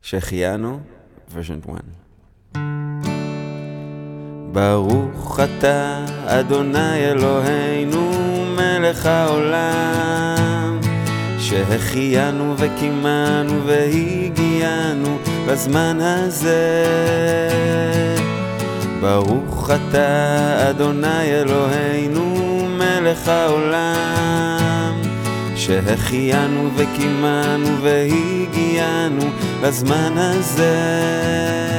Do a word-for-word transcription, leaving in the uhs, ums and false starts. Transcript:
שהחיינו, version one. ברוך אתה, אדוני אלוהינו, מלך העולם, שהחיינו וקימנו והגיענו בזמן הזה. ברוך אתה, אדוני אלוהינו, מלך העולם, שהחיינו וקימנו והגיענו בזמן הזה.